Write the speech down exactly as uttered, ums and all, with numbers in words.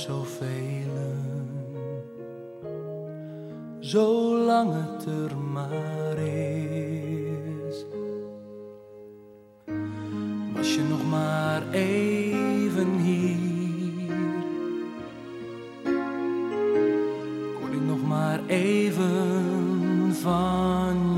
zoveel. Zolang het er maar is. Was je nog maar even hier, kon ik nog maar even van